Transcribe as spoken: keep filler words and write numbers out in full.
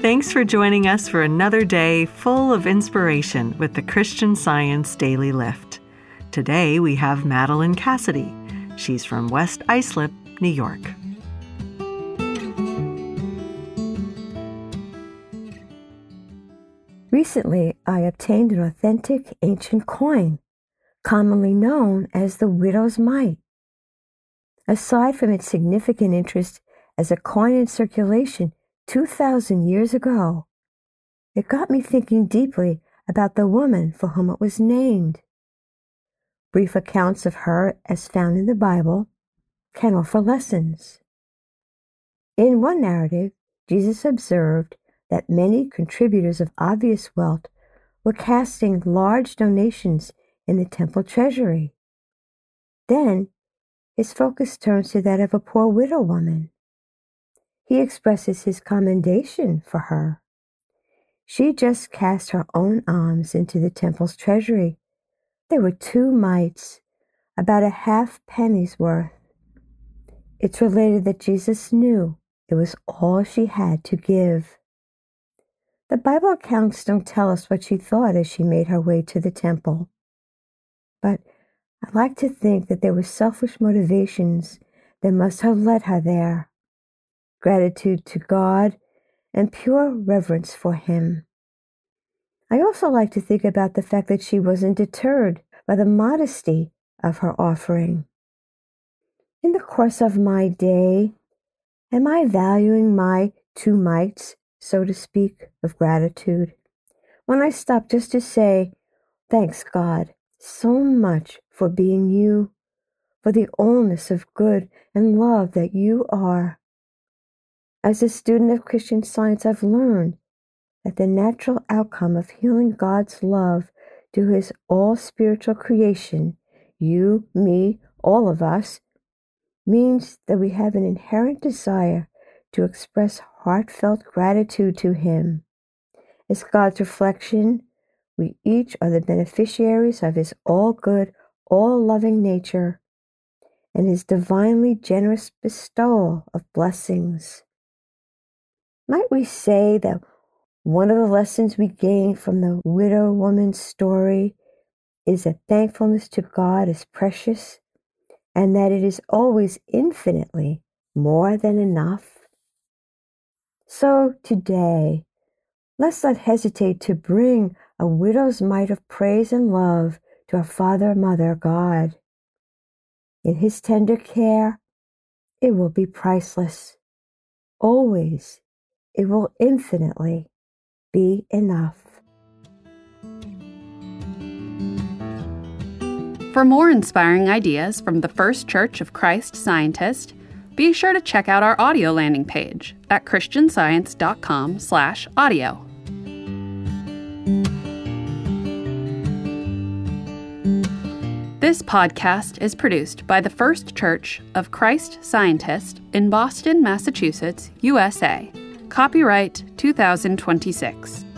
Thanks for joining us for another day full of inspiration with the Christian Science Daily Lift. Today we have Madeline Cassidy. She's from West Islip, New York. Recently, I obtained an authentic ancient coin, commonly known as the widow's mite. Aside from its significant interest as a coin in circulation two thousand years ago, it got me thinking deeply about the woman for whom it was named. Brief accounts of her, as found in the Bible, can offer lessons. In one narrative, Jesus observed that many contributors of obvious wealth were casting large donations in the temple treasury. Then, his focus turns to that of a poor widow woman. He expresses his commendation for her. She just cast her own alms into the temple's treasury. There were two mites, about a half penny's worth. It's related that Jesus knew it was all she had to give. The Bible accounts don't tell us what she thought as she made her way to the temple. But I like to think that there were selfish motivations that must have led her there. Gratitude to God and pure reverence for Him. I also like to think about the fact that she wasn't deterred by the modesty of her offering. In the course of my day, am I valuing my two mites, so to speak, of gratitude? When I stop just to say, thanks God so much for being you, for the allness of good and love that you are. As a student of Christian Science, I've learned that the natural outcome of healing God's love to His all-spiritual creation, you, me, all of us, means that we have an inherent desire to express heartfelt gratitude to Him. As God's reflection, we each are the beneficiaries of His all-good, all-loving nature and His divinely generous bestowal of blessings. Might we say that one of the lessons we gain from the widow woman's story is that thankfulness to God is precious and that it is always infinitely more than enough? So today, let's not hesitate to bring a widow's mite of praise and love to our Father, Mother, God. In His tender care, it will be priceless. Always, it will infinitely be enough. For more inspiring ideas from the First Church of Christ Scientist, be sure to check out our audio landing page at christianscience.com slash audio. This podcast is produced by the First Church of Christ Scientist in Boston, Massachusetts, U S A. Copyright two thousand twenty-six.